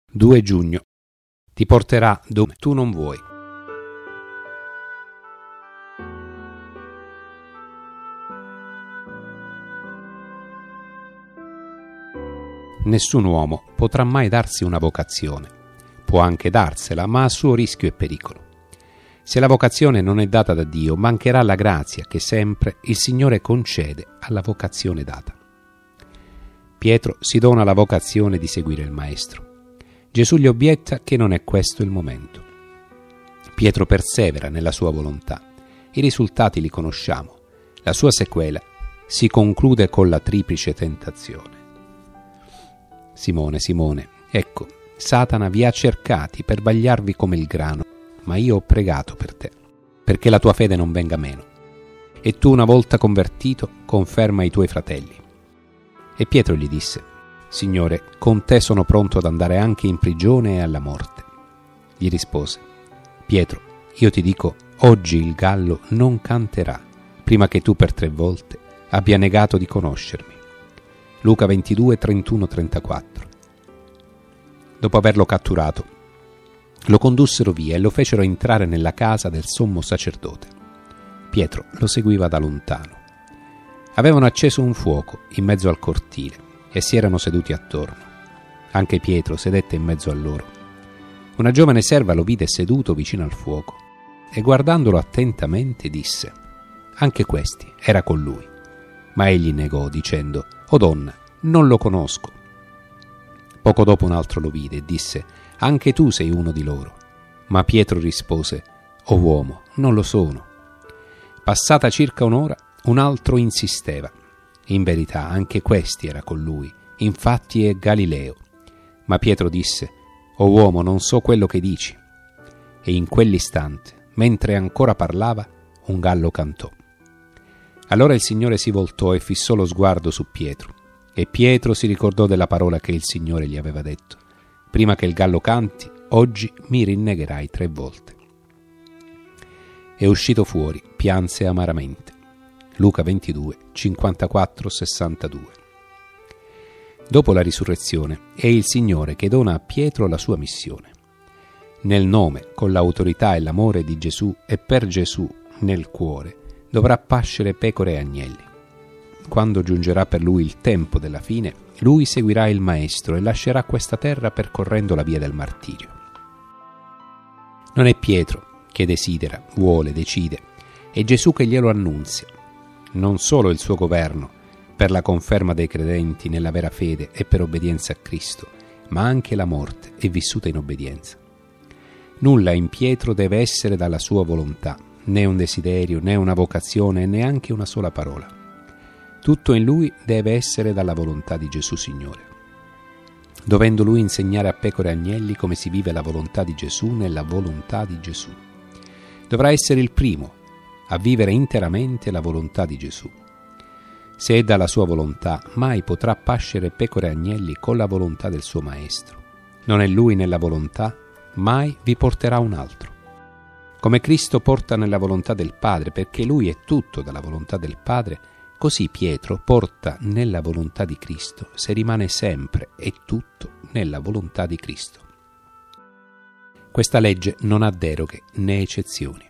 2 giugno. Ti porterà dove tu non vuoi. Nessun uomo potrà mai darsi una vocazione. Può anche darsela, ma a suo rischio e pericolo. Se la vocazione non è data da Dio, mancherà la grazia che sempre il Signore concede alla vocazione data. Pietro si dona la vocazione di seguire il Maestro. Gesù gli obietta che non è questo il momento. Pietro persevera nella sua volontà. I risultati li conosciamo. La sua sequela si conclude con la triplice tentazione. Simone, Simone, ecco, Satana vi ha cercati per vagliarvi come il grano, ma io ho pregato per te, perché la tua fede non venga meno. E tu, una volta convertito, conferma i tuoi fratelli. E Pietro gli disse: Signore, con te sono pronto ad andare anche in prigione e alla morte. Gli rispose: Pietro, io ti dico, oggi il gallo non canterà prima che tu per 3 volte abbia negato di conoscermi. Luca 22, 31-34. Dopo averlo catturato, lo condussero via e lo fecero entrare nella casa del sommo sacerdote. Pietro lo seguiva da lontano. Avevano acceso un fuoco in mezzo al cortile e si erano seduti attorno. Anche Pietro sedette in mezzo a loro. Una giovane serva lo vide seduto vicino al fuoco e guardandolo attentamente disse: anche questi era con lui. Ma egli negò dicendo: o donna, non lo conosco. Poco dopo un altro lo vide e disse: anche tu sei uno di loro. Ma Pietro rispose: o uomo, non lo sono. Passata circa un'ora, un altro insisteva: in verità anche questi era con lui, infatti è Galileo. Ma Pietro disse: o uomo, non so quello che dici. E in quell'istante, mentre ancora parlava, un gallo cantò. Allora il Signore si voltò e fissò lo sguardo su Pietro, e Pietro si ricordò della parola che il Signore gli aveva detto: prima che il gallo canti, oggi mi rinnegherai 3 volte. E uscito pianse amaramente. Luca 22, 54-62. Dopo la risurrezione è il Signore che dona a Pietro la sua missione. Nel nome, con l'autorità e l'amore di Gesù e per Gesù nel cuore, dovrà pascere pecore e agnelli. Quando giungerà per lui il tempo della fine, lui seguirà il Maestro e lascerà questa terra percorrendo la via del martirio. Non è Pietro che desidera, vuole, decide, è Gesù che glielo annunzia. Non solo il suo governo per la conferma dei credenti nella vera fede e per obbedienza a Cristo, ma anche la morte è vissuta in obbedienza. Nulla in Pietro deve essere dalla sua volontà, né un desiderio, né una vocazione, neanche una sola parola. Tutto in lui deve essere dalla volontà di Gesù Signore. Dovendo lui insegnare a pecore e agnelli come si vive la volontà di Gesù nella volontà di Gesù. Dovrà essere il primo a vivere interamente la volontà di Gesù. Se è dalla sua volontà, mai potrà pascere pecore e agnelli con la volontà del suo Maestro. Non è lui nella volontà, mai vi porterà un altro. Come Cristo porta nella volontà del Padre, perché lui è tutto dalla volontà del Padre, così Pietro porta nella volontà di Cristo, se rimane sempre e tutto nella volontà di Cristo. Questa legge non ha deroghe né eccezioni.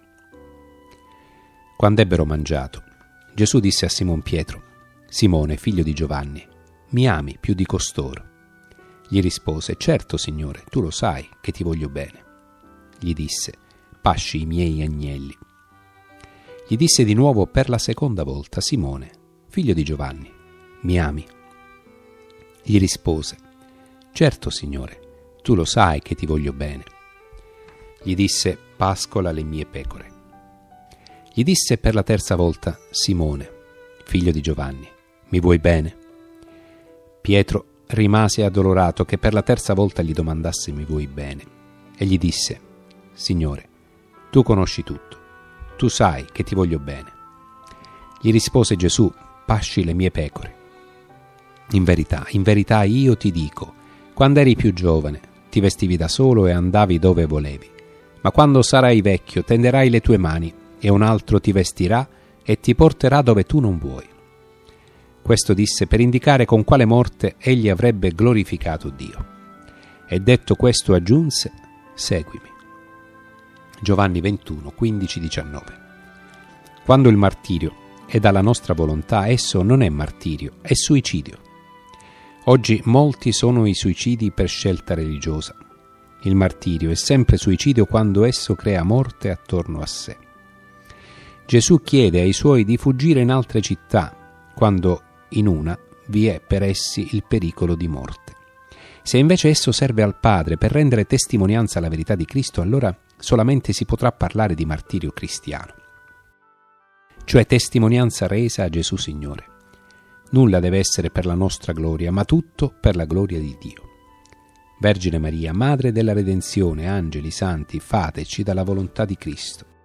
Quando ebbero mangiato, Gesù disse a Simon Pietro: Simone, figlio di Giovanni, mi ami più di costoro? Gli rispose: certo, Signore, tu lo sai che ti voglio bene. Gli disse: pasci i miei agnelli. Gli disse di nuovo per la seconda volta: Simone, figlio di Giovanni, mi ami? Gli rispose: certo, Signore, tu lo sai che ti voglio bene. Gli disse: pascola le mie pecore. Gli disse per la terza volta: Simone, figlio di Giovanni, mi vuoi bene? Pietro rimase addolorato che per la terza volta gli domandasse: mi vuoi bene? E gli disse: Signore, tu conosci tutto, tu sai che ti voglio bene. Gli rispose Gesù: pasci le mie pecore. In verità io ti dico, quando eri più giovane ti vestivi da solo e andavi dove volevi, ma quando sarai vecchio tenderai le tue mani e un altro ti vestirà e ti porterà dove tu non vuoi. Questo disse per indicare con quale morte egli avrebbe glorificato Dio. E detto questo aggiunse: seguimi. Giovanni 21, 15-19. Quando il martirio è dalla nostra volontà, esso non è martirio, è suicidio. Oggi molti sono i suicidi per scelta religiosa. Il martirio è sempre suicidio quando esso crea morte attorno a sé. Gesù chiede ai suoi di fuggire in altre città, quando in una vi è per essi il pericolo di morte. Se invece esso serve al Padre per rendere testimonianza alla verità di Cristo, allora solamente si potrà parlare di martirio cristiano, cioè testimonianza resa a Gesù Signore. Nulla deve essere per la nostra gloria, ma tutto per la gloria di Dio. Vergine Maria, Madre della Redenzione, angeli, santi, fateci dalla volontà di Cristo.